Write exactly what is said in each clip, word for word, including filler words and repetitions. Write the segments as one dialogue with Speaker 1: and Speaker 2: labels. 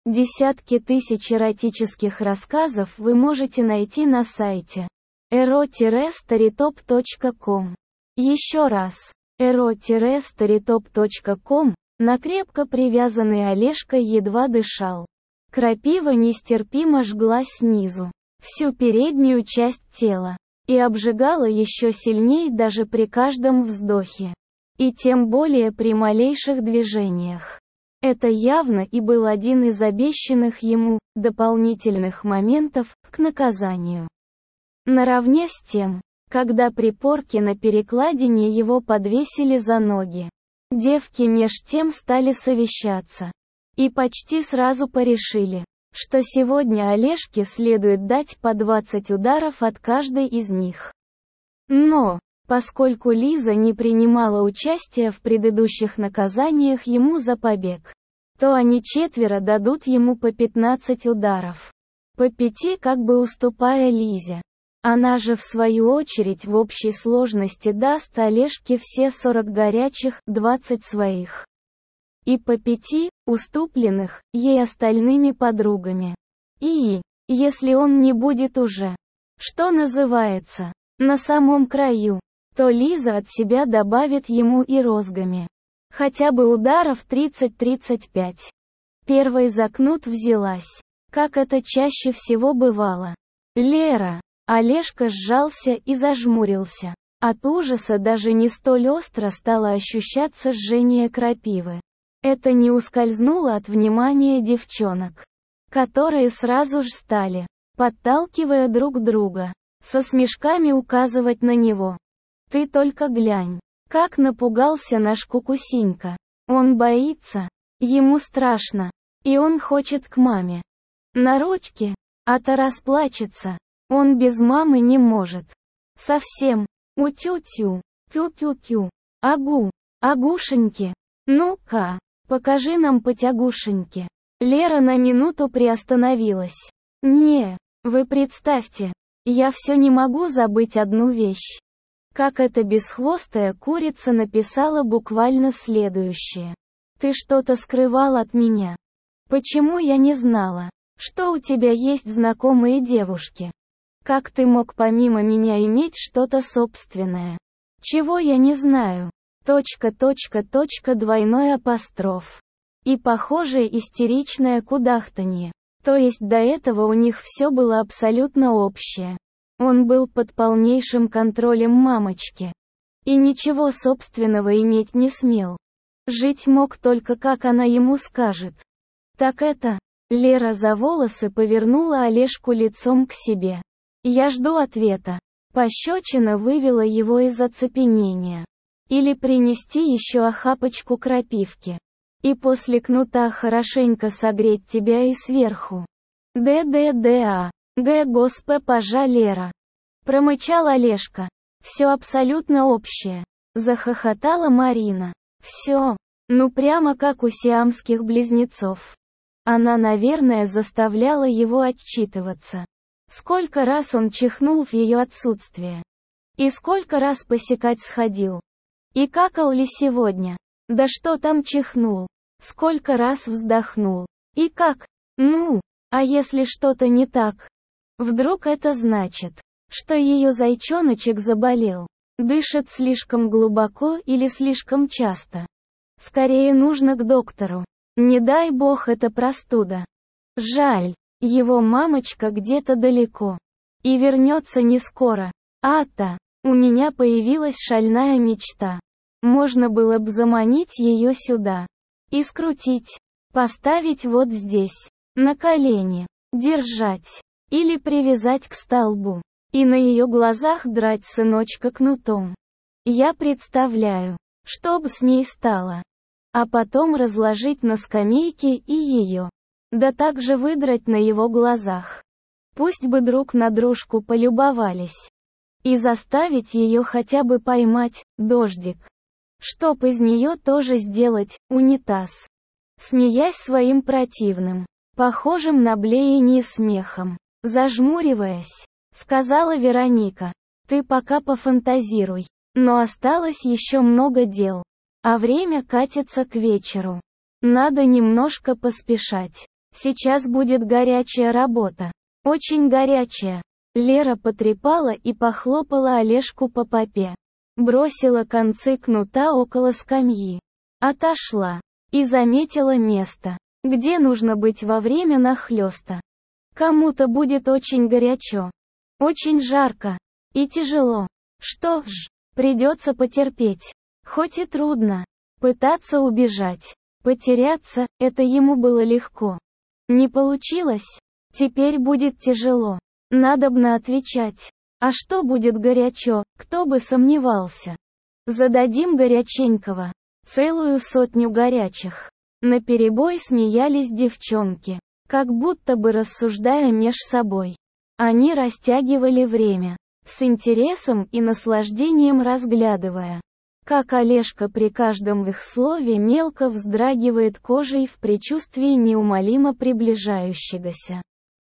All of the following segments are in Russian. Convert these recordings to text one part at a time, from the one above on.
Speaker 1: Десятки тысяч эротических рассказов вы можете найти на сайте эро старитоп точка ком. Еще раз, эро старитоп точка ком. На крепко привязанный Олежка едва дышал. Крапива нестерпимо жгла снизу всю переднюю часть тела и обжигала еще сильнее даже при каждом вздохе, и тем более при малейших движениях. Это явно и был один из обещанных ему дополнительных моментов к наказанию. Наравне с тем, когда при порке на перекладине его подвесили за ноги, девки меж тем стали совещаться и почти сразу порешили, что сегодня Олежке следует дать по двадцать ударов от каждой из них. Но, поскольку Лиза не принимала участия в предыдущих наказаниях ему за побег, то они четверо дадут ему по пятнадцать ударов. По пяти как бы уступая Лизе. Она же в свою очередь в общей сложности даст Олежке все сорок горячих, двадцать своих. И по пяти, уступленных, ей остальными подругами. И, если он не будет уже, что называется, на самом краю, то Лиза от себя добавит ему и розгами. Хотя бы ударов тридцать-тридцать пять. Первой за кнут взялась, как это чаще всего бывало, Лера. Олежка сжался и зажмурился. От ужаса даже не столь остро стало ощущаться жжение крапивы. Это не ускользнуло от внимания девчонок, которые сразу же стали, подталкивая друг друга, со смешками указывать на него. «Ты только глянь, как напугался наш Кукусинька. Он боится, ему страшно, и он хочет к маме. На ручке, а-то расплачется. Он без мамы не может. Совсем. У-тю-тю, тю-тю-тю. Агу, агушеньки. Ну-ка, покажи нам потягушеньки». Лера на минуту приостановилась. «Не, вы представьте, я все не могу забыть одну вещь». Как эта бесхвостая курица написала буквально следующее. «Ты что-то скрывал от меня. Почему я не знала, что у тебя есть знакомые девушки? Как ты мог помимо меня иметь что-то собственное? Чего я не знаю? Точка, точка, точка, двойной апостроф». И похожее истеричное кудахтанье. То есть до этого у них все было абсолютно общее. Он был под полнейшим контролем мамочки. И ничего собственного иметь не смел. Жить мог только как она ему скажет. Так это... Лера за волосы повернула Олежку лицом к себе. «Я жду ответа». Пощечина вывела его из оцепенения. Или принести еще охапочку крапивки. И после кнута хорошенько согреть тебя и сверху. «Д-д-д-а, г госпожа Лера», промычал Олежка. «Все абсолютно общее», захохотала Марина. «Все, ну прямо как у сиамских близнецов». Она, наверное, заставляла его отчитываться. Сколько раз он чихнул в ее отсутствие. И сколько раз посекать сходил. И какал ли сегодня? Да что там чихнул? Сколько раз вздохнул? И как? Ну, а если что-то не так? Вдруг это значит, что ее зайчоночек заболел, дышит слишком глубоко или слишком часто? Скорее нужно к доктору. Не дай бог это простуда. Жаль, его мамочка где-то далеко. И вернется не скоро. А-то, у меня появилась шальная мечта. Можно было бы заманить ее сюда. И скрутить. Поставить вот здесь. На колени. Держать. Или привязать к столбу. И на ее глазах драть сыночка кнутом. Я представляю, что бы с ней стало. А потом разложить на скамейке и ее. Да так же выдрать на его глазах. Пусть бы друг на дружку полюбовались. И заставить ее хотя бы поймать дождик. Чтоб из нее тоже сделать унитаз. Смеясь своим противным, похожим на блеяние смехом. Зажмуриваясь, сказала Вероника. «Ты пока пофантазируй. Но осталось еще много дел. А время катится к вечеру. Надо немножко поспешать». Сейчас будет горячая работа. Очень горячая. Лера потрепала и похлопала Олежку по попе. Бросила концы кнута около скамьи. Отошла. И заметила место, где нужно быть во время нахлёста. Кому-то будет очень горячо. Очень жарко. И тяжело. Что ж, придется потерпеть. Хоть и трудно. Пытаться убежать. Потеряться, это ему было легко. Не получилось? Теперь будет тяжело. Надобно отвечать. А что будет горячо, кто бы сомневался. Зададим горяченького. Целую сотню горячих. Наперебой смеялись девчонки, как будто бы рассуждая меж собой. Они растягивали время, с интересом и наслаждением разглядывая, как Олежка при каждом их слове мелко вздрагивает кожей в предчувствии неумолимо приближающегося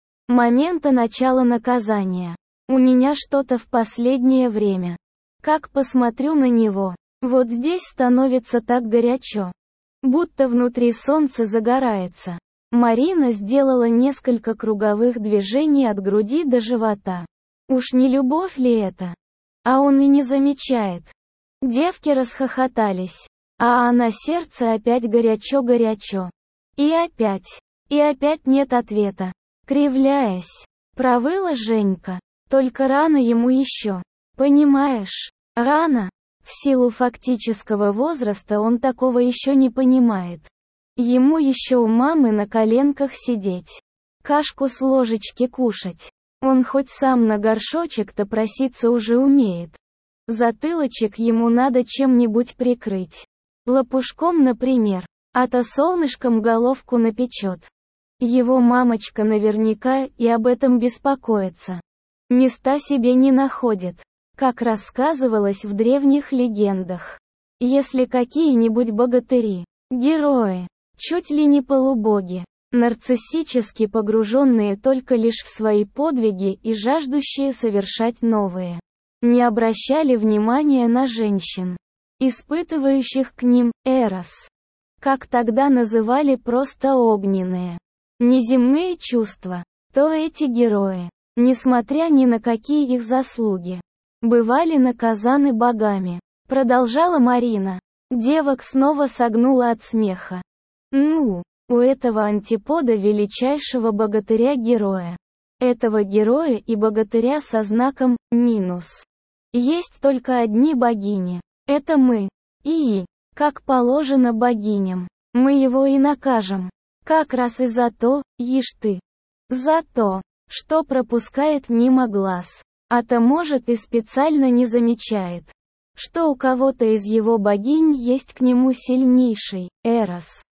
Speaker 1: момента начала наказания. У меня что-то в последнее время. Как посмотрю на него, вот здесь становится так горячо, будто внутри солнце загорается. Марина сделала несколько круговых движений от груди до живота. Уж не любовь ли это? А он и не замечает. Девки расхохотались. А на сердце опять горячо-горячо. И опять. И опять нет ответа. Кривляясь, провыла Женька. Только рано ему еще. Понимаешь? Рано. В силу фактического возраста он такого еще не понимает. Ему еще у мамы на коленках сидеть. Кашку с ложечки кушать. Он хоть сам на горшочек-то проситься уже умеет. Затылочек ему надо чем-нибудь прикрыть. Лопушком, например. А-то солнышком головку напечет. Его мамочка наверняка и об этом беспокоится. Места себе не находит. Как рассказывалось в древних легендах. Если какие-нибудь богатыри, герои, чуть ли не полубоги, нарциссически погруженные только лишь в свои подвиги и жаждущие совершать новые, не обращали внимания на женщин, испытывающих к ним эрос, как тогда называли просто огненные, неземные чувства, то эти герои, несмотря ни на какие их заслуги, бывали наказаны богами. Продолжала Марина. Девок снова согнула от смеха. Ну, у этого антипода величайшего богатыря-героя. Этого героя и богатыря со знаком «минус». Есть только одни богини. Это мы. И, как положено богиням, мы его и накажем. Как раз и за то, ишь ты. За то, что пропускает мимо глаз. А-то может и специально не замечает, что у кого-то из его богинь есть к нему сильнейший эрос.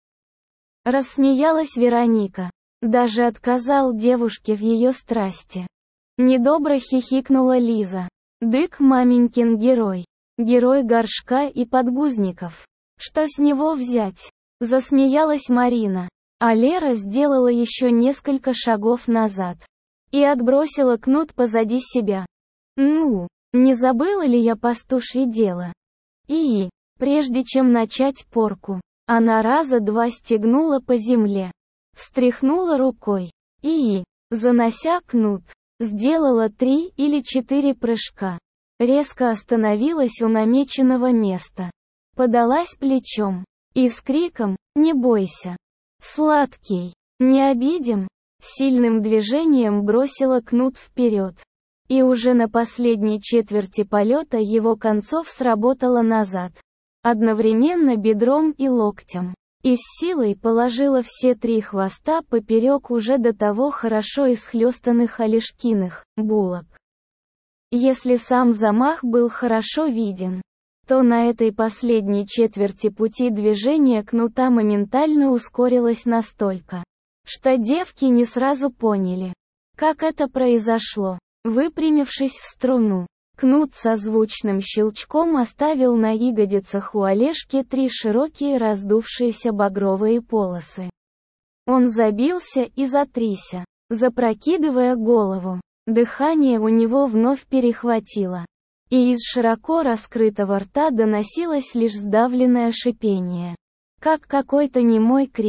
Speaker 1: Рассмеялась Вероника. Даже отказал девушке в ее страсти. Недобро хихикнула Лиза. Дык маменькин герой. Герой горшка и подгузников. Что с него взять? Засмеялась Марина. А Лера сделала еще несколько шагов назад. И отбросила кнут позади себя. Ну, не забыла ли я пастушье дело? И, прежде чем начать порку, она раза два стегнула по земле. Встряхнула рукой. И, занося кнут, сделала три или четыре прыжка. Резко остановилась у намеченного места. Подалась плечом. И с криком «Не бойся! Сладкий! Не обидим!» Сильным движением бросила кнут вперед. И уже на последней четверти полета его концов сработала назад. Одновременно бедром и локтем. И с силой положила все три хвоста поперек уже до того хорошо исхлёстанных Олежкиных булок. Если сам замах был хорошо виден, то на этой последней четверти пути движение кнута моментально ускорилось настолько, что девки не сразу поняли, как это произошло. Выпрямившись в струну, кнут со звучным щелчком оставил на ягодицах у Олежки три широкие раздувшиеся багровые полосы. Он забился и затрясся, запрокидывая голову. Дыхание у него вновь перехватило. И из широко раскрытого рта доносилось лишь сдавленное шипение. Как какой-то немой крик.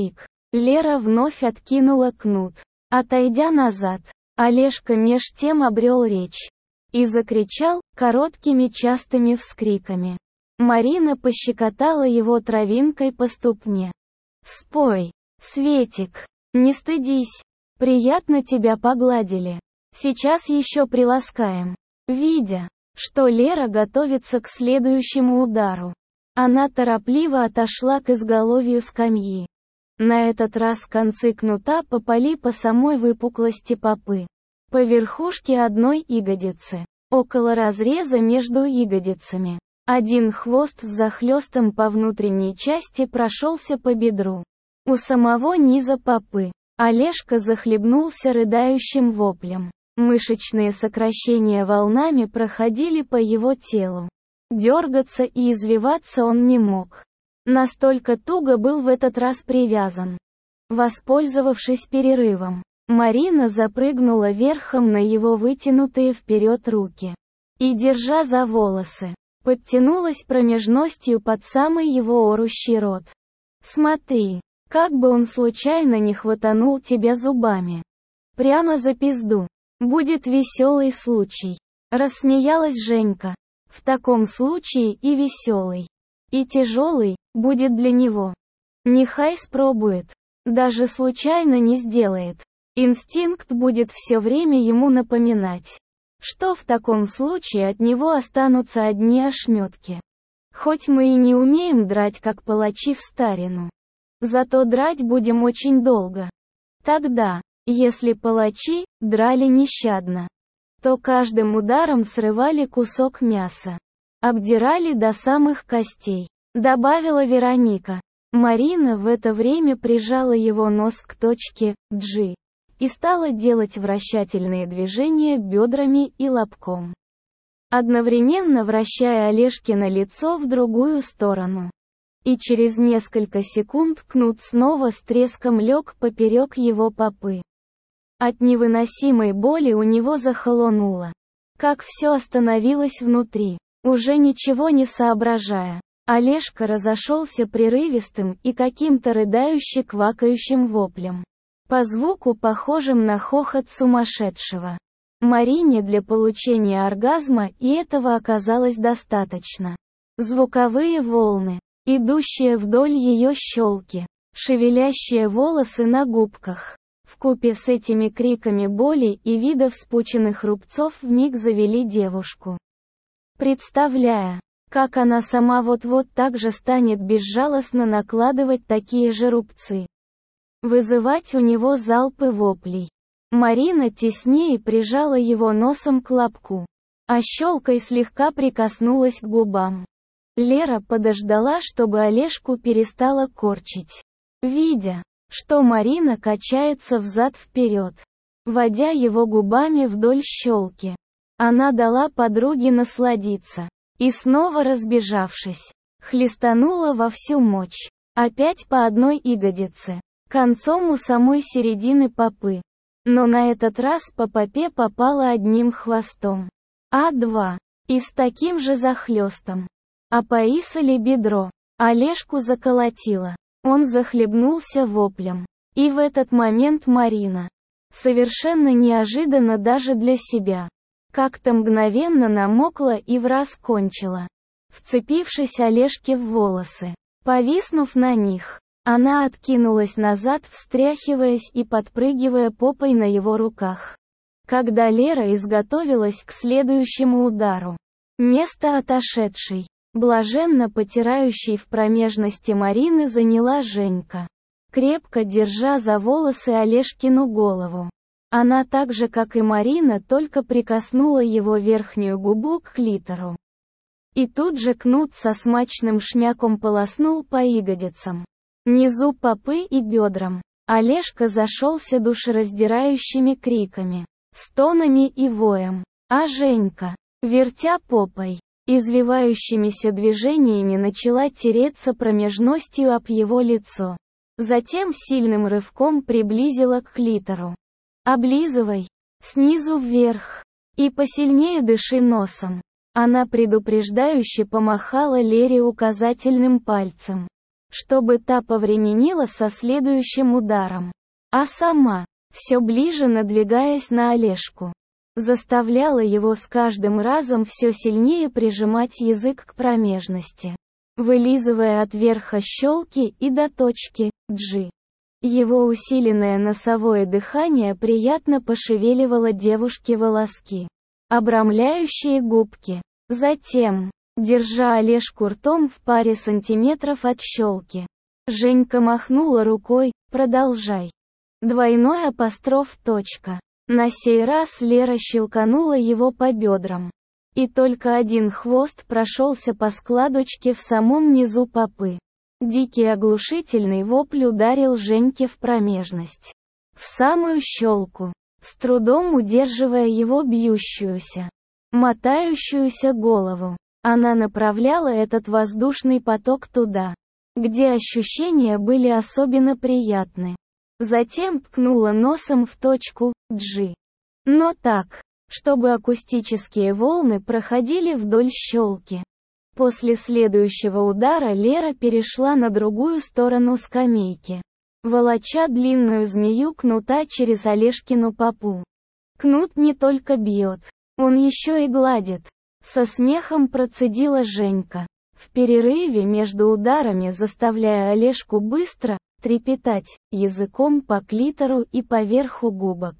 Speaker 1: Лера вновь откинула кнут. Отойдя назад, Олежка меж тем обрел речь. И закричал, короткими частыми вскриками. Марина пощекотала его травинкой по ступне. «Спой, Светик, не стыдись. Приятно тебя погладили. Сейчас еще приласкаем». Видя, что Лера готовится к следующему удару, она торопливо отошла к изголовью скамьи. На этот раз концы кнута попали по самой выпуклости попы, по верхушке одной ягодицы, около разреза между ягодицами. Один хвост с захлестом по внутренней части прошелся по бедру. У самого низа попы Олежка захлебнулся рыдающим воплем. Мышечные сокращения волнами проходили по его телу. Дергаться и извиваться он не мог. Настолько туго был в этот раз привязан. Воспользовавшись перерывом, Марина запрыгнула верхом на его вытянутые вперед руки. И, держа за волосы, подтянулась промежностью под самый его орущий рот. «Смотри, как бы он случайно не хватанул тебя зубами. Прямо за пизду. Будет веселый случай». Рассмеялась Женька. В таком случае и веселый, и тяжелый будет для него. Нехай спробует. Даже случайно не сделает. Инстинкт будет все время ему напоминать, что в таком случае от него останутся одни ошметки. Хоть мы и не умеем драть как палачи в старину, зато драть будем очень долго. Тогда, если палачи драли нещадно, то каждым ударом срывали кусок мяса, обдирали до самых костей, добавила Вероника. Марина в это время прижала его нос к точке G и стала делать вращательные движения бедрами и лобком, одновременно вращая Олежкино лицо в другую сторону. И через несколько секунд кнут снова с треском лег поперек его попы. От невыносимой боли у него захолонуло. Как все остановилось внутри. Уже ничего не соображая, Олежка разошелся прерывистым и каким-то рыдающе-квакающим воплем. По звуку похожим на хохот сумасшедшего. Марине для получения оргазма и этого оказалось достаточно. Звуковые волны, идущие вдоль ее щелки, шевелящие волосы на губках, вкупе с этими криками боли и вида вспученных рубцов вмиг завели девушку. Представляя, как она сама вот-вот так же станет безжалостно накладывать такие же рубцы, вызывать у него залпы воплей, Марина теснее прижала его носом к лобку, а щелкой слегка прикоснулась к губам. Лера подождала, чтобы Олежку перестала корчить. Видя, что Марина качается взад-вперед, водя его губами вдоль щелки, она дала подруге насладиться, и снова разбежавшись, хлестанула во всю мощь, опять по одной ягодице, концом у самой середины попы. Но на этот раз по попе попала одним хвостом, а два, и с таким же захлестом. Опоисали бедро, Олежку заколотило. Он захлебнулся воплем. И в этот момент Марина, совершенно неожиданно даже для себя, как-то мгновенно намокла и враз кончила, вцепившись Олежке в волосы. Повиснув на них, она откинулась назад, встряхиваясь и подпрыгивая попой на его руках. Когда Лера изготовилась к следующему удару, место отошедшей, блаженно потирающей в промежности Марины заняла Женька, крепко держа за волосы Олежкину голову. Она так же, как и Марина, только прикоснула его верхнюю губу к клитору. И тут же кнут со смачным шмяком полоснул по ягодицам, низу попы и бедрам. Олежка зашелся душераздирающими криками, стонами и воем. А Женька, вертя попой, извивающимися движениями начала тереться промежностью об его лицо. Затем сильным рывком приблизила к клитору. «Облизывай, снизу вверх, и посильнее дыши носом». Она предупреждающе помахала Лере указательным пальцем. чтобы та повременила со следующим ударом. А сама, все ближе надвигаясь на Олежку, заставляла его с каждым разом все сильнее прижимать язык к промежности, вылизывая от верха щелки и до точки G. Его усиленное носовое дыхание приятно пошевеливало девушке волоски, обрамляющие губки. Затем, держа Олежку ртом в паре сантиметров от щелки, Женька махнула рукой: «Продолжай». Двойной апостроф точка. На сей раз Лера щелканула его по бедрам. И только один хвост прошелся по складочке в самом низу попы. Дикий оглушительный вопль ударил Женьке в промежность, в самую щелку, с трудом удерживая его бьющуюся, мотающуюся голову. Она направляла этот воздушный поток туда, где ощущения были особенно приятны. Затем ткнула носом в точку G. Но так, чтобы акустические волны проходили вдоль щелки. После следующего удара Лера перешла на другую сторону скамейки, волоча длинную змею кнута через Олежкину попу. Кнут не только бьет, он еще и гладит. Со смехом процедила Женька, в перерыве между ударами заставляя Олежку быстро трепетать языком по клитору и по верху губок.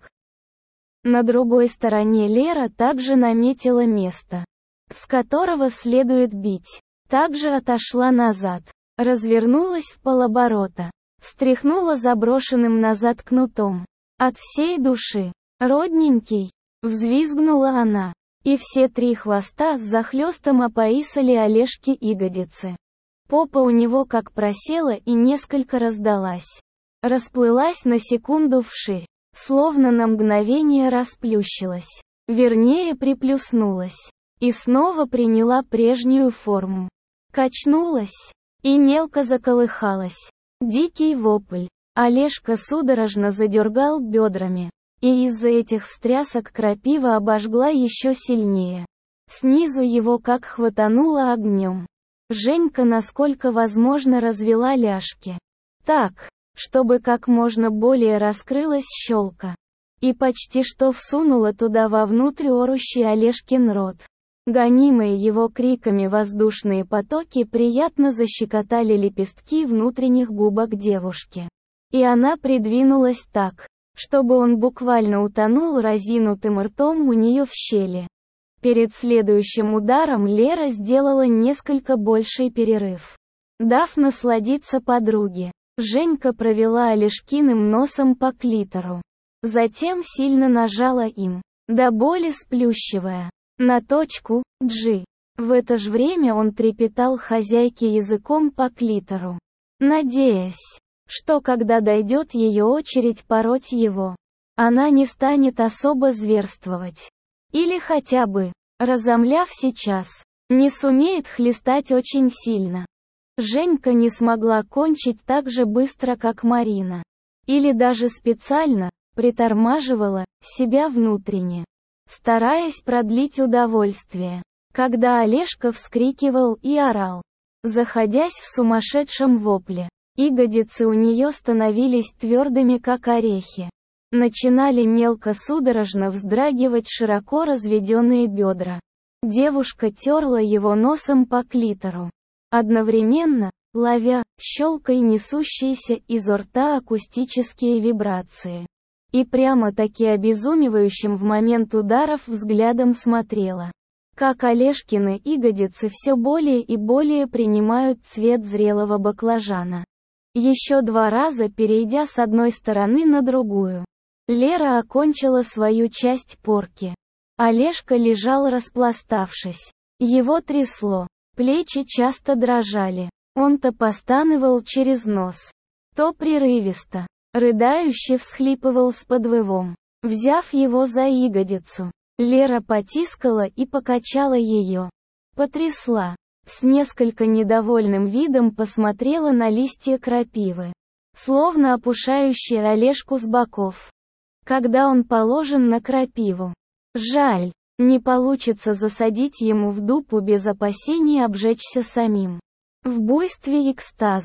Speaker 1: На другой стороне Лера также наметила место, с которого следует бить. Также отошла назад, развернулась в полоборота, встряхнула заброшенным назад кнутом. От всей души. «Родненький!» — взвизгнула она. И все три хвоста с захлестом опоисали Олежке ягодицы. Попа у него как просела и несколько раздалась. Расплылась на секунду вширь, словно на мгновение расплющилась. Вернее, приплюснулась. И снова приняла прежнюю форму. Качнулась. И мелко заколыхалась. Дикий вопль. Олежка судорожно задергал бедрами. И из-за этих встрясок крапива обожгла еще сильнее. Снизу его как хватануло огнем. Женька насколько возможно развела ляжки. Так, чтобы как можно более раскрылась щелка. И почти что всунула туда вовнутрь орущий Олежкин рот. Гонимые его криками воздушные потоки приятно защекотали лепестки внутренних губок девушки. И она придвинулась так, чтобы он буквально утонул разинутым ртом у нее в щели. Перед следующим ударом Лера сделала несколько больший перерыв. Дав насладиться подруге, Женька провела Олежкиным носом по клитору. Затем сильно нажала им, до боли сплющивая, на точку G. В это же время он трепетал хозяйке языком по клитору, надеясь, что когда дойдет ее очередь пороть его, она не станет особо зверствовать. Или хотя бы, разомляв сейчас, не сумеет хлестать очень сильно. Женька не смогла кончить так же быстро, как Марина. Или даже специально притормаживала себя внутренне, стараясь продлить удовольствие. Когда Олежка вскрикивал и орал, заходясь в сумасшедшем вопле, ягодицы у нее становились твердыми, как орехи. Начинали мелко судорожно вздрагивать широко разведенные бедра. Девушка терла его носом по клитору, одновременно ловя щелкой несущиеся изо рта акустические вибрации. И прямо-таки обезумевающим в момент ударов взглядом смотрела, как Олежкины ягодицы все более и более принимают цвет зрелого баклажана. Еще два раза перейдя с одной стороны на другую, Лера окончила свою часть порки. Олежка лежал распластавшись. Его трясло, плечи часто дрожали. Он то постанывал через нос, то прерывисто, рыдающе всхлипывал с подвывом. Взяв его за ягодицу, Лера потискала и покачала ее. Потрясла. С несколько недовольным видом посмотрела на листья крапивы, словно опушающие Олежку с боков. Когда он положен на крапиву. Жаль, не получится засадить ему в дупу без опасения обжечься самим. В буйстве экстаза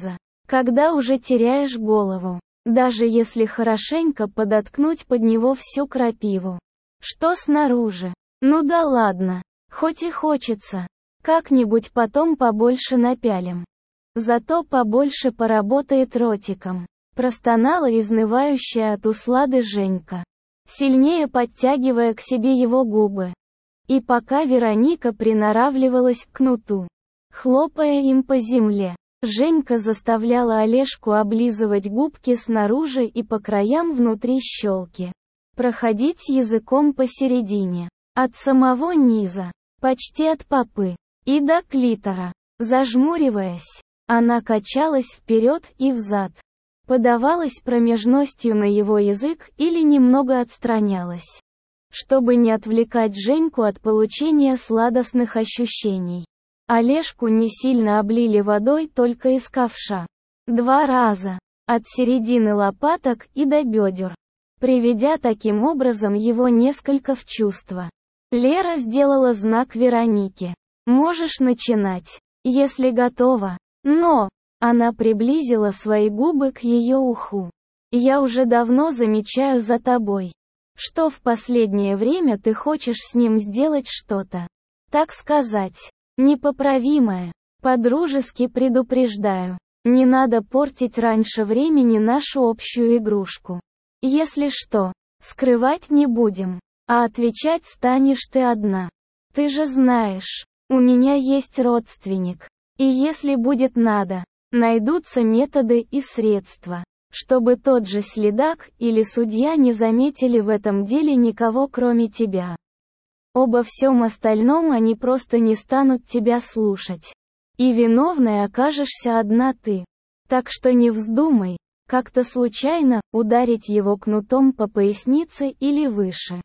Speaker 1: Когда уже теряешь голову, даже если хорошенько подоткнуть под него всю крапиву. Что снаружи? Ну да ладно, хоть и хочется. Как-нибудь потом побольше напялим. Зато побольше поработает ротиком. Простонала изнывающая от услады Женька, сильнее подтягивая к себе его губы. И пока Вероника приноравливалась к кнуту, хлопая им по земле, Женька заставляла Олежку облизывать губки снаружи и по краям внутри щелки. Проходить языком посередине. От самого низа, почти от попы, и до клитора. Зажмуриваясь, она качалась вперед и взад. Подавалась промежностью на его язык или немного отстранялась, чтобы не отвлекать Женьку от получения сладостных ощущений. Олежку не сильно облили водой только из ковша. Два раза. От середины лопаток и до бедер. Приведя таким образом его несколько в чувство. Лера сделала знак Веронике. «Можешь начинать, если готова. Но...» Она приблизила свои губы к ее уху. «Я уже давно замечаю за тобой, что в последнее время ты хочешь с ним сделать что-то, так сказать, непоправимое. Подружески предупреждаю, не надо портить раньше времени нашу общую игрушку. Если что, скрывать не будем, а отвечать станешь ты одна. Ты же знаешь, у меня есть родственник, и если будет надо, найдутся методы и средства, чтобы тот же следак или судья не заметили в этом деле никого кроме тебя. Обо всем остальном они просто не станут тебя слушать. И виновной окажешься одна ты. Так что не вздумай, как-то случайно, ударить его кнутом по пояснице или выше.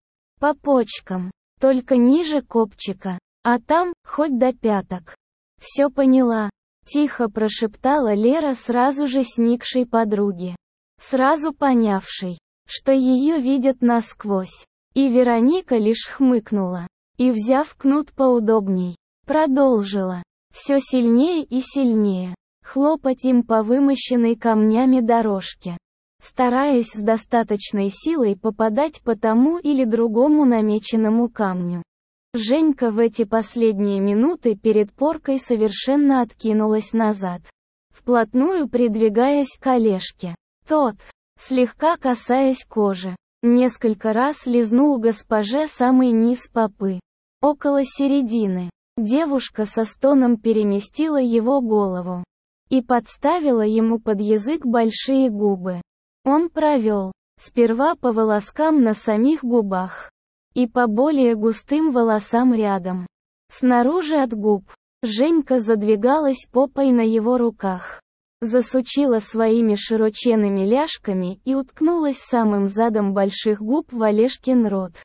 Speaker 1: По почкам, только ниже копчика, а там, хоть до пяток. Все поняла. Тихо прошептала Лера сразу же сникшей подруге. Сразу понявшей, что ее видят насквозь. И Вероника лишь хмыкнула. И, взяв кнут поудобней, продолжила. Все сильнее и сильнее. Хлопать им по вымощенной камнями дорожке. Стараясь с достаточной силой попадать по тому или другому намеченному камню. Женька в эти последние минуты перед поркой совершенно откинулась назад, вплотную придвигаясь к Олежке. Тот, слегка касаясь кожи, несколько раз лизнул госпоже самый низ попы. Около середины, девушка со стоном переместила его голову и подставила ему под язык большие губы. Он провел, сперва по волоскам на самих губах, и по более густым волосам рядом. Снаружи от губ, Женька задвигалась попой на его руках. Засучила своими широченными ляжками и уткнулась самым задом больших губ в Олежкин рот.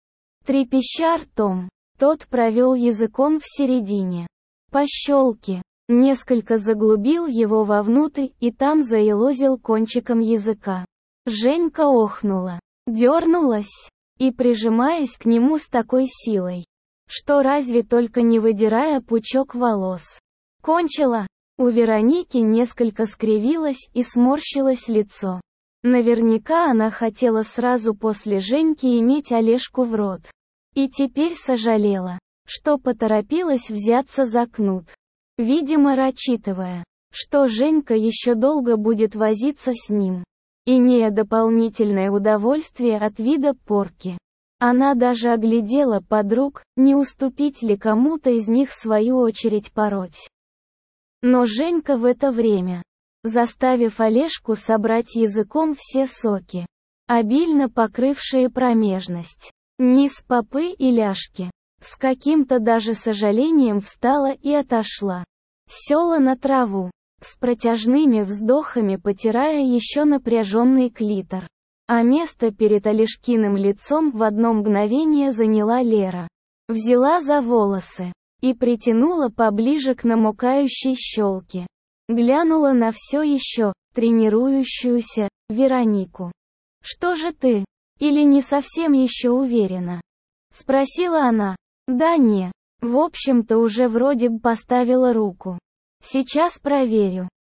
Speaker 1: Трепеща ртом, тот провел языком в середине. По щелке, несколько заглубил его вовнутрь и там заелозил кончиком языка. Женька охнула, дернулась. И прижимаясь к нему с такой силой, что разве только не выдирая пучок волос. Кончила. У Вероники несколько скривилось и сморщилось лицо. Наверняка она хотела сразу после Женьки иметь Олежку в рот. И теперь сожалела, что поторопилась взяться за кнут. Видимо, рассчитывая, что Женька еще долго будет возиться с ним. Имея дополнительное удовольствие от вида порки. Она даже оглядела подруг, не уступить ли кому-то из них свою очередь пороть. Но Женька в это время, заставив Олежку собрать языком все соки, обильно покрывшие промежность, низ попы и ляжки, с каким-то даже сожалением встала и отошла. Села на траву, с протяжными вздохами потирая еще напряженный клитор. А место перед Олежкиным лицом в одно мгновение заняла Лера. Взяла за волосы и притянула поближе к намокающей щелке. Глянула на все еще тренирующуюся Веронику. «Что же ты? Или не совсем еще уверена?» Спросила она. «Да не. В общем-то уже вроде бы поставила руку. Сейчас проверю».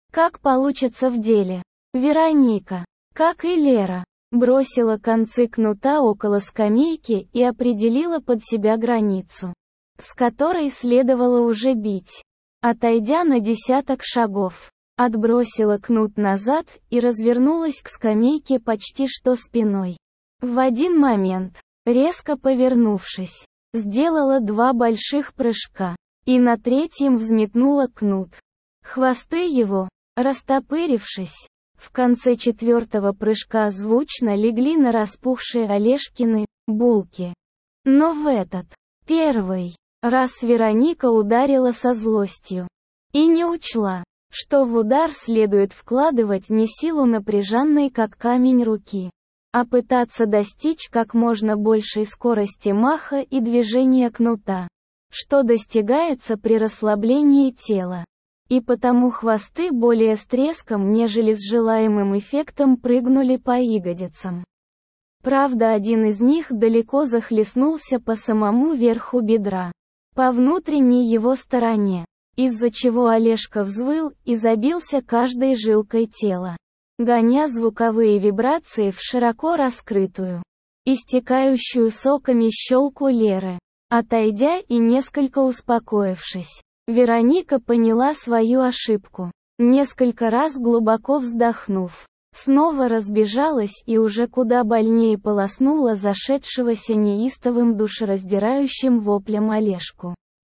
Speaker 1: Как получится в деле? Вероника, как и Лера, бросила концы кнута около скамейки и определила под себя границу, с которой следовало уже бить. Отойдя на десяток шагов, отбросила кнут назад и развернулась к скамейке почти что спиной. В один момент, резко повернувшись, сделала два больших прыжка, и на третьем взметнула кнут. Хвосты его, растопырившись, в конце четвертого прыжка звучно легли на распухшие Олежкины булки. Но в этот, первый, раз Вероника ударила со злостью. И не учла, что в удар следует вкладывать не силу напряженной как камень руки, а пытаться достичь как можно большей скорости маха и движения кнута, что достигается при расслаблении тела. И потому хвосты более с треском, нежели с желаемым эффектом прыгнули по ягодицам. Правда, один из них далеко захлестнулся по самому верху бедра, по внутренней его стороне, из-за чего Олежка взвыл и забился каждой жилкой тела, гоня звуковые вибрации в широко раскрытую, истекающую соками щелку Леры. Отойдя и несколько успокоившись, Вероника поняла свою ошибку. Несколько раз глубоко вздохнув, снова разбежалась и уже куда больнее полоснула зашедшегося неистовым душераздирающим воплем Олежку.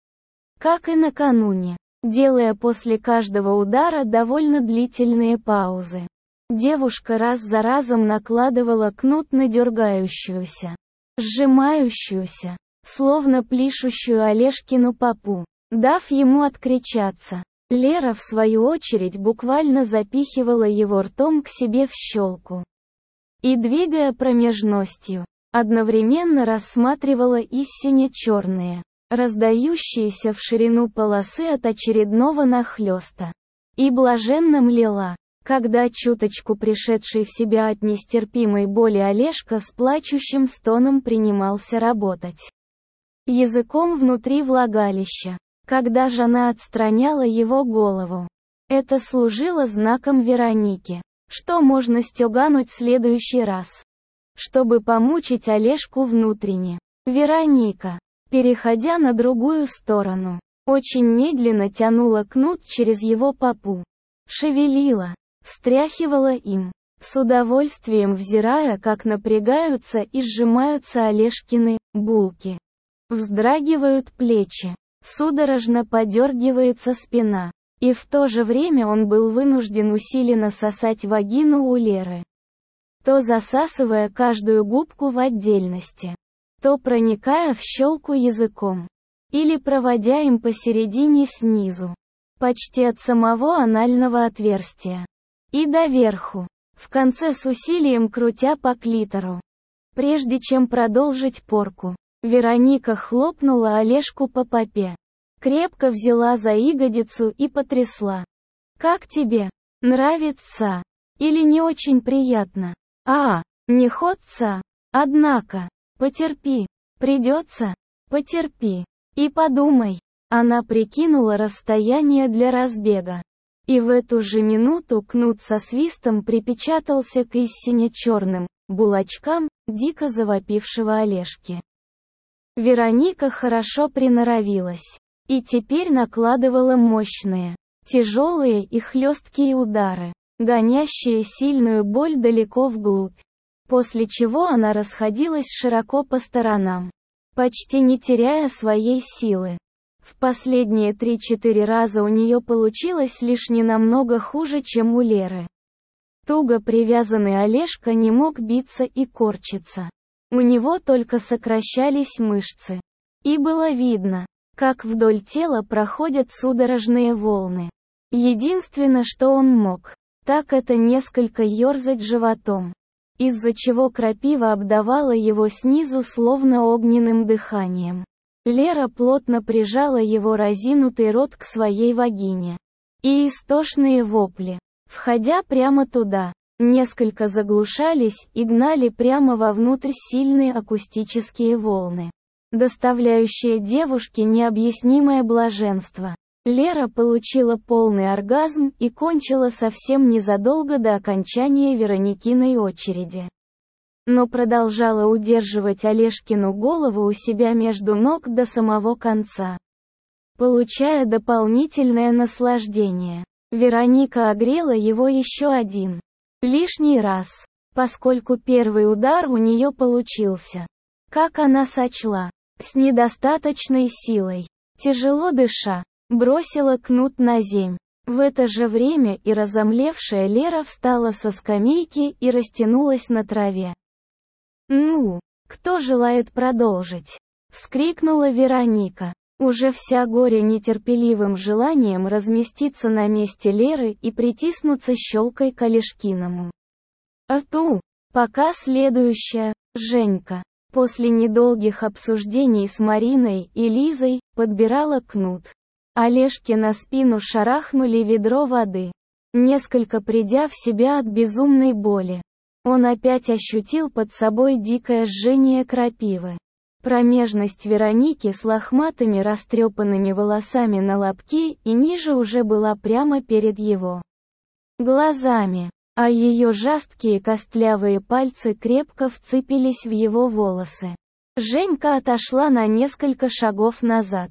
Speaker 1: Как и накануне, делая после каждого удара довольно длительные паузы, девушка раз за разом накладывала кнут на дергающуюся, сжимающуюся, словно плишущую Олежкину попу, дав ему откричаться. Лера в свою очередь буквально запихивала его ртом к себе в щелку. И, двигая промежностью, одновременно рассматривала истине черные, раздающиеся в ширину полосы от очередного нахлёста. И блаженно млела, когда чуточку пришедший в себя от нестерпимой боли Олежка с плачущим стоном принимался работать языком внутри влагалища, когда жена отстраняла его голову. Это служило знаком Вероники, что можно стёгануть в следующий раз, чтобы помучить Олежку внутренне. Вероника, переходя на другую сторону, очень медленно тянула кнут через его попу, шевелила, встряхивала им, с удовольствием взирая, как напрягаются и сжимаются Олежкины булки. Вздрагивают плечи, судорожно подергивается спина, и в то же время он был вынужден усиленно сосать вагину у Леры, то засасывая каждую губку в отдельности, то проникая в щелку языком, или проводя им посередине снизу, почти от самого анального отверстия, и доверху, в конце с усилием крутя по клитору. Прежде чем продолжить порку, Вероника хлопнула Олежку по попе, крепко взяла за ягодицу и потрясла. «Как тебе? Нравится? Или не очень приятно? А, не ходца? Однако, потерпи, придется, потерпи, и подумай». Она прикинула расстояние для разбега. И в эту же минуту кнут со свистом припечатался к истине черным булочкам дико завопившего Олежки. Вероника хорошо приноровилась, и теперь накладывала мощные, тяжелые и хлесткие удары, гонящие сильную боль далеко вглубь, после чего она расходилась широко по сторонам, почти не теряя своей силы. В последние три-четыре раза у нее получилось лишь ненамного хуже, чем у Леры. Туго привязанный Олежка не мог биться и корчиться. У него только сокращались мышцы. И было видно, как вдоль тела проходят судорожные волны. Единственное, что он мог, так это несколько ёрзать животом, из-за чего крапива обдавала его снизу словно огненным дыханием. Лера плотно прижала его разинутый рот к своей вагине. И истошные вопли, входя прямо туда, несколько заглушались и гнали прямо вовнутрь сильные акустические волны, доставляющие девушке необъяснимое блаженство. Лера получила полный оргазм и кончила совсем незадолго до окончания Вероникиной очереди. Но продолжала удерживать Олежкину голову у себя между ног до самого конца, получая дополнительное наслаждение. Вероника огрела его еще один лишний раз, поскольку первый удар у нее получился, как она сочла, с недостаточной силой. Тяжело дыша, бросила кнут на земь. В это же время и разомлевшая Лера встала со скамейки и растянулась на траве. «Ну, кто желает продолжить?» — вскрикнула Вероника, уже вся горя нетерпеливым желанием разместиться на месте Леры и притиснуться щелкой к Олежкиному рту. Пока следующая, Женька, после недолгих обсуждений с Мариной и Лизой, подбирала кнут. Олежке на спину шарахнули ведро воды. Несколько придя в себя от безумной боли, он опять ощутил под собой дикое жжение крапивы. Промежность Вероники с лохматыми растрепанными волосами на лобке и ниже уже была прямо перед его глазами, а ее жесткие костлявые пальцы крепко вцепились в его волосы. Женька отошла на несколько шагов назад.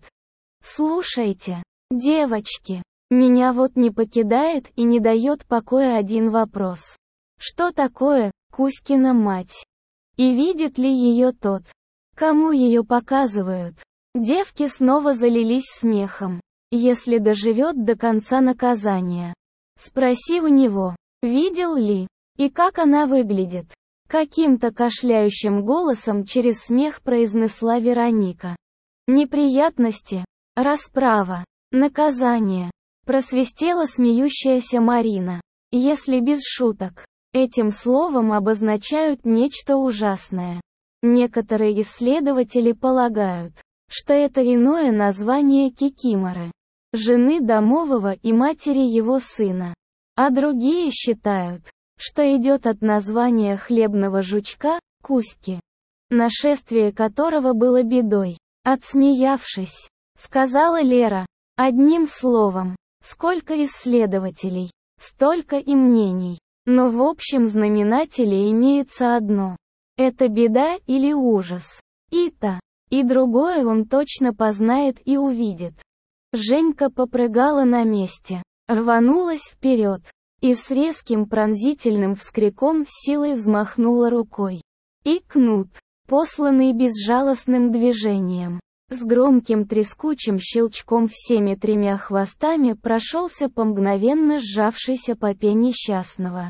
Speaker 1: «Слушайте, девочки, меня вот не покидает и не дает покоя один вопрос. Что такое Кузькина мать? И видит ли ее тот, кому ее показывают?» Девки снова залились смехом. «Если доживет до конца наказания, спроси у него, видел ли, и как она выглядит?» Каким-то кашляющим голосом через смех произнесла Вероника. «Неприятности, расправа, наказание», просвистела смеющаяся Марина. Если без шуток, этим словом обозначают нечто ужасное. Некоторые исследователи полагают, что это иное название кикиморы, жены домового и матери его сына. А другие считают, что идет от названия хлебного жучка, Кузьки, нашествие которого было бедой. Отсмеявшись, сказала Лера, одним словом, сколько исследователей, столько и мнений. Но в общем знаменателе имеется одно. Это беда или ужас. И то, и другое он точно познает и увидит. Женька попрыгала на месте, рванулась вперед, и с резким пронзительным вскриком с силой взмахнула рукой. И кнут, посланный безжалостным движением, с громким трескучим щелчком всеми тремя хвостами прошелся по мгновенно сжавшейся попе несчастного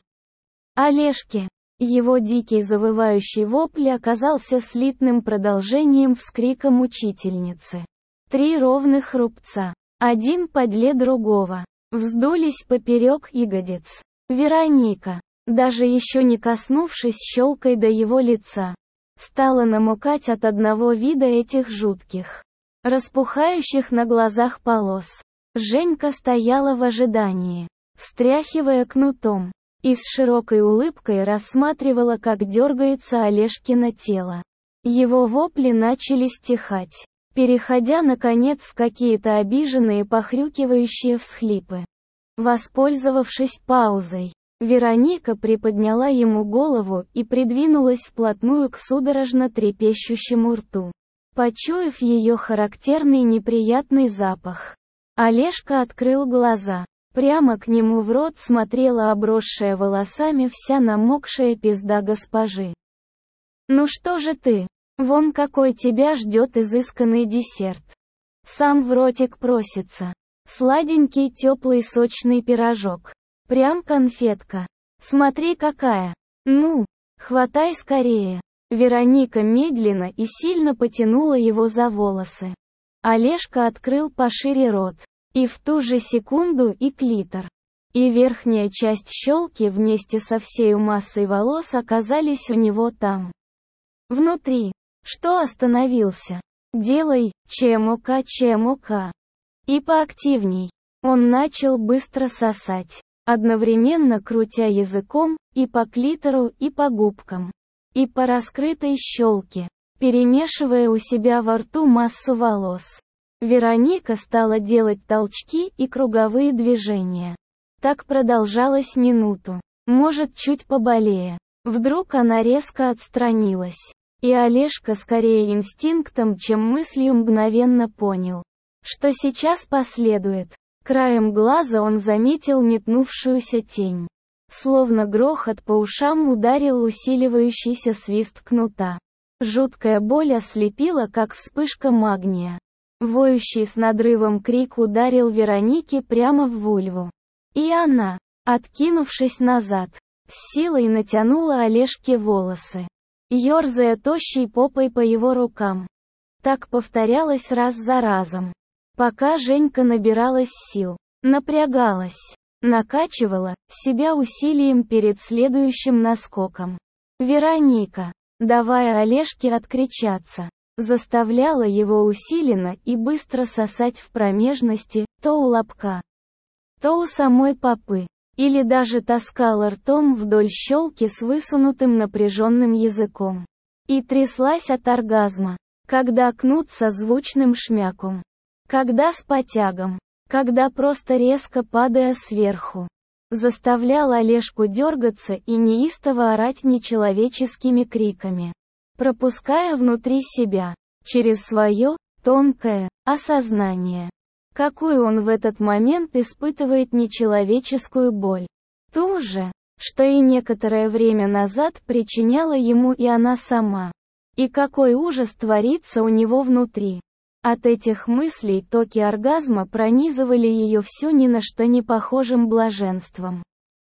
Speaker 1: Олежки. Его дикий завывающий вопль оказался слитным продолжением вскрика мучительницы. Три ровных рубца, один подле другого, вздулись поперек ягодиц. Вероника, даже еще не коснувшись щелкой до его лица, стала намокать от одного вида этих жутких, распухающих на глазах полос. Женька стояла в ожидании, встряхивая кнутом, и с широкой улыбкой рассматривала, как дергается Олежкино тело. Его вопли начали стихать, переходя наконец в какие-то обиженные похрюкивающие всхлипы. Воспользовавшись паузой, Вероника приподняла ему голову и придвинулась вплотную к судорожно трепещущему рту. Почуяв ее характерный неприятный запах, Олежка открыл глаза. Прямо к нему в рот смотрела обросшая волосами вся намокшая пизда госпожи. «Ну что же ты? Вон какой тебя ждет изысканный десерт. Сам в ротик просится. Сладенький теплый сочный пирожок. Прям конфетка. Смотри какая. Ну, хватай скорее». Вероника медленно и сильно потянула его за волосы. Олежка открыл пошире рот. И в ту же секунду и клитор, и верхняя часть щелки вместе со всей массой волос оказались у него там. Внутри. Что остановился? Делай, ЧМОК, ЧМОК. И поактивней. Он начал быстро сосать, одновременно крутя языком, и по клитору, и по губкам, и по раскрытой щелке, перемешивая у себя во рту массу волос. Вероника стала делать толчки и круговые движения. Так продолжалось минуту. Может, чуть поболее. Вдруг она резко отстранилась. И Олежка скорее инстинктом, чем мыслью мгновенно понял, что сейчас последует. Краем глаза он заметил метнувшуюся тень. Словно грохот по ушам ударил усиливающийся свист кнута. Жуткая боль ослепила, как вспышка магния. Воющий с надрывом крик ударил Веронике прямо в вульву. И она, откинувшись назад, с силой натянула Олежке волосы, ёрзая тощей попой по его рукам. Так повторялось раз за разом. Пока Женька набиралась сил, напрягалась, накачивала себя усилием перед следующим наскоком. Вероника, давая Олежке откричаться, заставляла его усиленно и быстро сосать в промежности, то у лобка, то у самой попы, или даже таскала ртом вдоль щелки с высунутым напряженным языком. И тряслась от оргазма, когда кнут со звучным шмяком, когда с потягом, когда просто резко падая сверху, заставлял Олежку дергаться и неистово орать нечеловеческими криками, пропуская внутри себя, через свое, тонкое, осознание, какую он в этот момент испытывает нечеловеческую боль. Ту же, что и некоторое время назад причиняла ему и она сама. И какой ужас творится у него внутри. От этих мыслей токи оргазма пронизывали ее всю ни на что не похожим блаженством.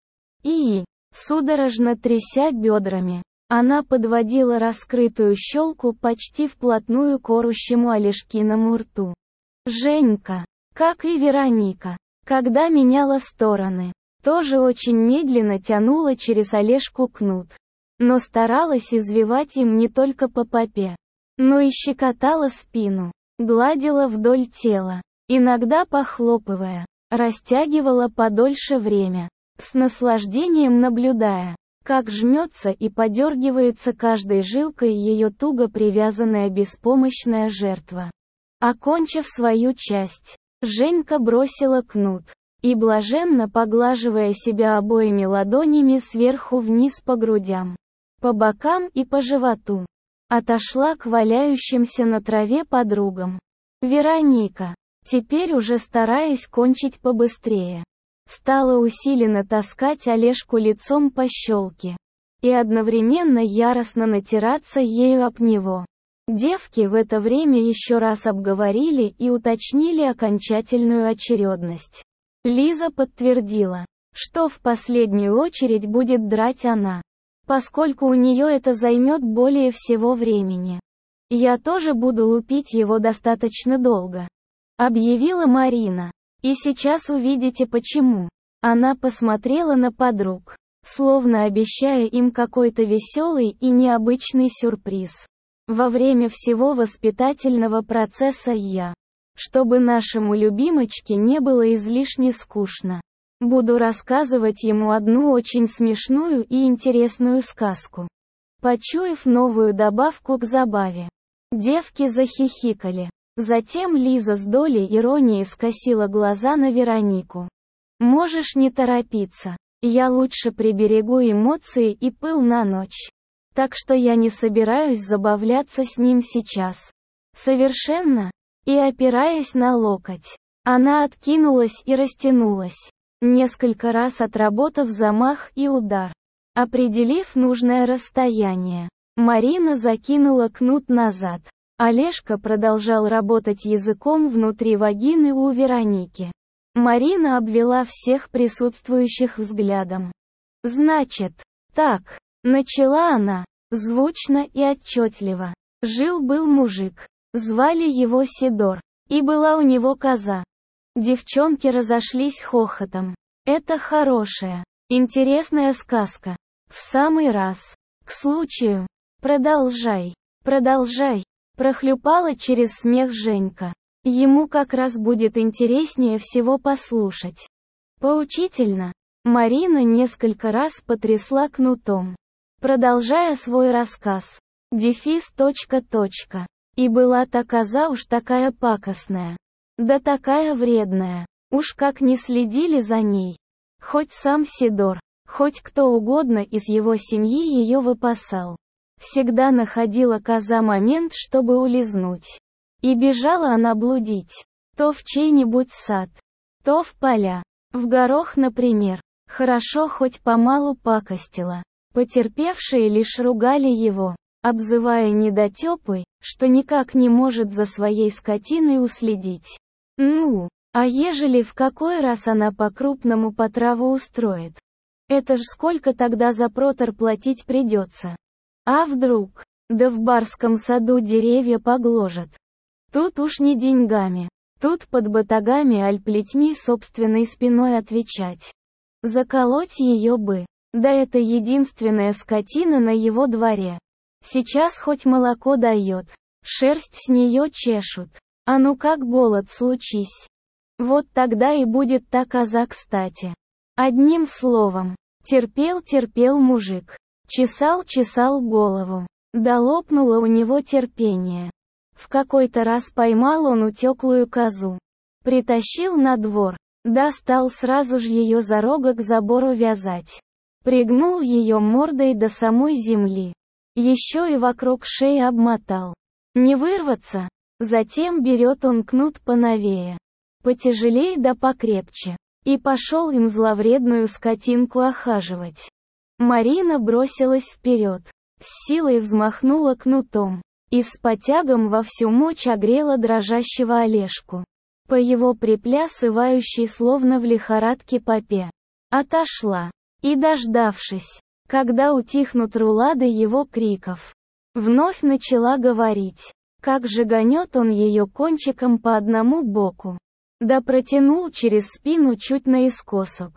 Speaker 1: И, судорожно тряся бедрами, она подводила раскрытую щелку почти вплотную к орущему Олежкиному рту. Женька, как и Вероника, когда меняла стороны, тоже очень медленно тянула через Олежку кнут. Но старалась извивать им не только по попе, но и щекотала спину, гладила вдоль тела, иногда похлопывая, растягивала подольше время, с наслаждением наблюдая, как жмется и подергивается каждой жилкой ее туго привязанная беспомощная жертва. Окончив свою часть, Женька бросила кнут, и блаженно поглаживая себя обоими ладонями сверху вниз по грудям, по бокам и по животу, отошла к валяющимся на траве подругам. Вероника, теперь уже стараясь кончить побыстрее, стала усиленно таскать Олежку лицом по щелке и одновременно яростно натираться ею об него. Девки в это время еще раз обговорили и уточнили окончательную очередность. Лиза подтвердила, что в последнюю очередь будет драть она, поскольку у нее это займет более всего времени. «Я тоже буду лупить его достаточно долго», — объявила Марина. «И сейчас увидите почему». Она посмотрела на подруг, словно обещая им какой-то веселый и необычный сюрприз. Во время всего воспитательного процесса я, чтобы нашему любимочке не было излишне скучно, буду рассказывать ему одну очень смешную и интересную сказку. Почуяв новую добавку к забаве, девки захихикали. Затем Лиза с долей иронии скосила глаза на Веронику. «Можешь не торопиться, я лучше приберегу эмоции и пыл на ночь. Так что я не собираюсь забавляться с ним сейчас. Совершенно». И опираясь на локоть, она откинулась и растянулась, несколько раз отработав замах и удар. Определив нужное расстояние, Марина закинула кнут назад. Олежка продолжал работать языком внутри вагины у Вероники. Марина обвела всех присутствующих взглядом. «Значит, так», — начала она, звучно и отчетливо. «Жил-был мужик. Звали его Сидор. И была у него коза». Девчонки разошлись хохотом. «Это хорошая, интересная сказка. В самый раз. К случаю. Продолжай, продолжай», — прохлюпала через смех Женька. «Ему как раз будет интереснее всего послушать». Поучительно. Марина несколько раз потрясла кнутом, продолжая свой рассказ. Дефис точка точка. И была та коза уж такая пакостная, Да такая вредная. Уж как не следили за ней. Хоть сам Сидор, хоть кто угодно из его семьи ее выпасал. Всегда находила коза момент, чтобы улизнуть. И бежала она блудить. То в чей-нибудь сад, то в поля. В горох, например. Хорошо хоть помалу пакостила. Потерпевшие лишь ругали его, обзывая недотепой, что никак не может за своей скотиной уследить. Ну, а ежели в какой раз она по-крупному по траву устроит? Это ж сколько тогда за протор платить придется? А вдруг? Да в барском саду деревья погложат. Тут уж не деньгами. Тут под батагами аль плетьми собственной спиной отвечать. Заколоть ее бы. Да это единственная скотина на его дворе. Сейчас хоть молоко дает. Шерсть с нее чешут. А ну как голод случись. Вот тогда и будет та коза кстати. Одним словом. Терпел-терпел мужик. Чесал-чесал голову. Да лопнуло у него терпение. В какой-то раз поймал он утеклую козу. Притащил на двор. Да стал сразу же ее за рога к забору вязать. Пригнул ее мордой до самой земли. Еще и вокруг шеи обмотал. Не вырваться. Затем берет он кнут поновее. Потяжелей да покрепче. И пошел им зловредную скотинку охаживать. Марина бросилась вперед. С силой взмахнула кнутом. И с потягом во всю мочь огрела дрожащего Олежку. По его приплясывающей словно в лихорадке попе. Отошла. И дождавшись, когда утихнут рулады его криков, вновь начала говорить, как же гонет он ее кончиком по одному боку. Да протянул через спину чуть наискосок.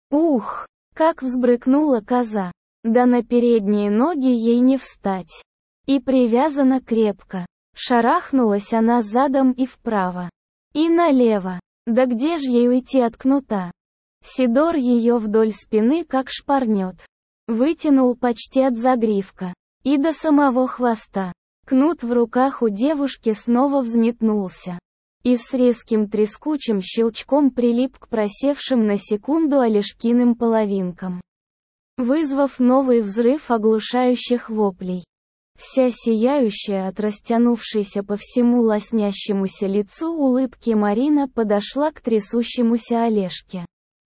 Speaker 1: Ух, как взбрыкнула коза. Да на передние ноги ей не встать. И привязана крепко. Шарахнулась она задом и вправо. И налево. Да где ж ей уйти от кнута? Сидор ее вдоль спины как шпарнет. Вытянул почти от загривка. И до самого хвоста. Кнут в руках у девушки снова взметнулся. И с резким трескучим щелчком прилип к просевшим на секунду Олежкиным половинкам. Вызвав новый взрыв оглушающих воплей. Вся сияющая от растянувшейся по всему лоснящемуся лицу улыбки Марина подошла к трясущемуся Олежке.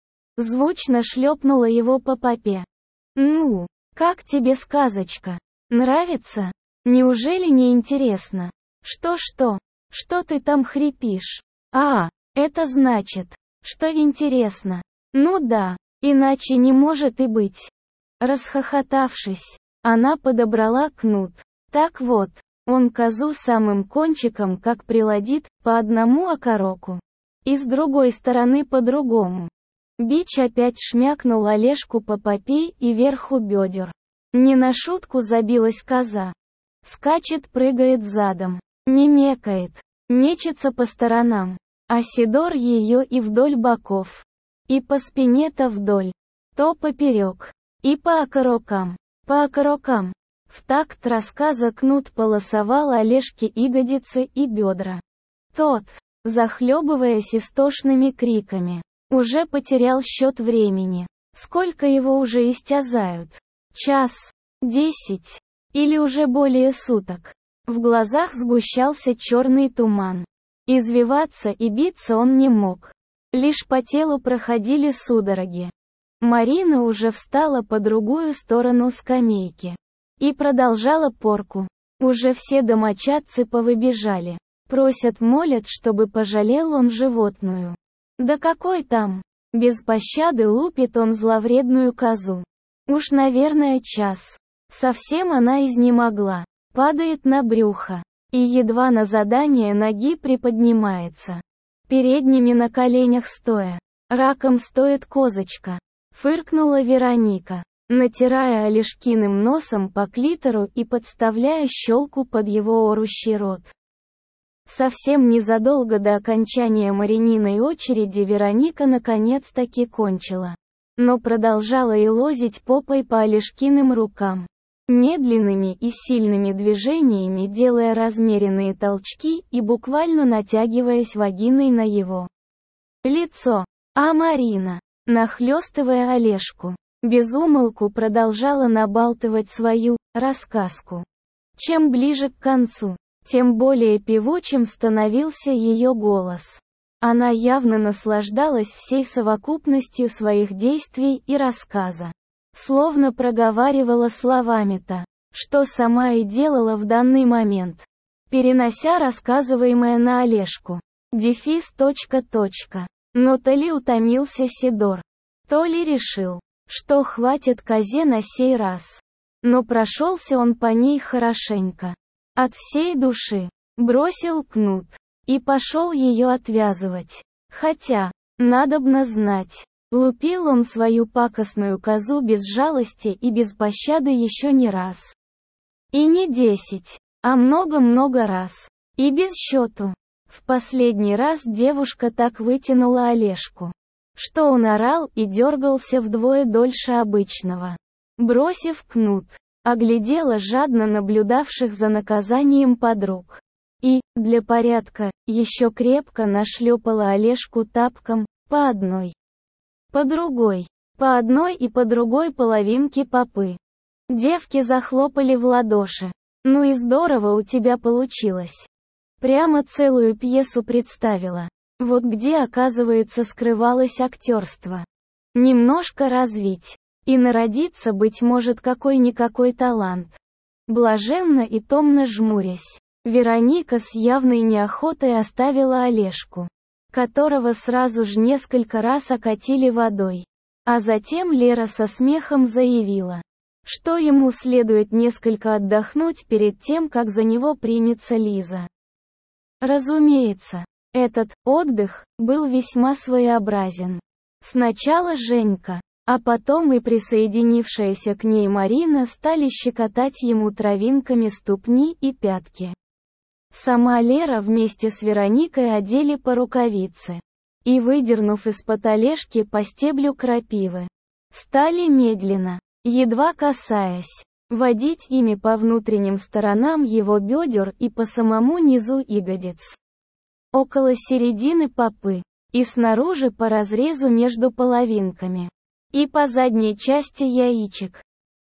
Speaker 1: Звучно шлепнула его по попе. «Ну, как тебе сказочка? Нравится? Неужели не интересно? Что-что? Что ты там хрипишь? А, это значит, что интересно. Ну да, иначе не может и быть». Расхохотавшись, она подобрала кнут. Так вот, он козу самым кончиком как приладит, по одному окороку. И с другой стороны по-другому. Бич опять шмякнул Олежку по попе и верху бедер. Не на шутку забилась коза. Скачет, прыгает задом. Не мекает. Мечется по сторонам. А Сидор ее и вдоль боков. И по спине-то вдоль. То поперек. И по окорокам. По окорокам. В такт рассказа кнут полосовал Олежке ягодицы и бедра. Тот, захлебываясь истошными криками, уже потерял счет времени. Сколько его уже истязают? Час? Десять? Или уже более суток? В глазах сгущался черный туман. Извиваться и биться он не мог. Лишь по телу проходили судороги. Марина уже встала по другую сторону скамейки. И продолжала порку. Уже все домочадцы повыбежали. Просят-молят, чтобы пожалел он животную. Да какой там? Без пощады лупит он зловредную козу. Уж, наверное, час. Совсем она изнемогла. Падает на брюхо. И едва на задание ноги приподнимается. Передними на коленях стоя. Раком стоит козочка. Фыркнула Вероника, натирая Олежкиным носом по клитору и подставляя щелку под его орущий рот. Совсем незадолго до окончания Марининой очереди Вероника наконец-таки кончила. Но продолжала елозить попой по Олежкиным рукам. медленными и сильными движениями делая размеренные толчки и буквально натягиваясь вагиной на его лицо. А Марина, нахлёстывая Олежку, без умолку продолжала набалтывать свою рассказку. Чем ближе к концу, тем более певучим становился ее голос. Она явно наслаждалась всей совокупностью своих действий и рассказа. Словно проговаривала словами-то, что сама и делала в данный момент, перенося рассказываемое на Олежку. Дефис. Точка, точка. Но то ли утомился Сидор, то ли решил, что хватит козе на сей раз. Но прошелся он по ней хорошенько. От всей души. Бросил кнут. И пошел ее отвязывать. Хотя, надобно знать, лупил он свою пакостную козу без жалости и без пощады еще не раз. И не десять, а много-много раз. И без счету. В последний раз девушка так вытянула Олежку, что он орал и дергался вдвое дольше обычного. Бросив кнут, оглядела жадно наблюдавших за наказанием подруг. И, для порядка, еще крепко нашлепала Олежку тапком, по одной, по другой, по одной и по другой половинке попы. Девки захлопали в ладоши. Ну и здорово у тебя получилось. Прямо целую пьесу представила. Вот где, оказывается, скрывалось актерство. Немножко развить. И народиться, быть может, какой-никакой талант. Блаженно и томно жмурясь, Вероника с явной неохотой оставила Олежку, которого сразу же несколько раз окатили водой. А затем Лера со смехом заявила, что ему следует несколько отдохнуть перед тем, как за него примется Лиза. Разумеется, этот отдых был весьма своеобразен. Сначала Женька, а потом и присоединившаяся к ней Марина стали щекотать ему травинками ступни и пятки. Сама Лера вместе с Вероникой одели по рукавице. И, выдернув из-под Олежки по стеблю крапивы, стали медленно, едва касаясь, водить ими по внутренним сторонам его бедер и по самому низу ягодиц. Около середины попы, и снаружи по разрезу между половинками. И по задней части яичек.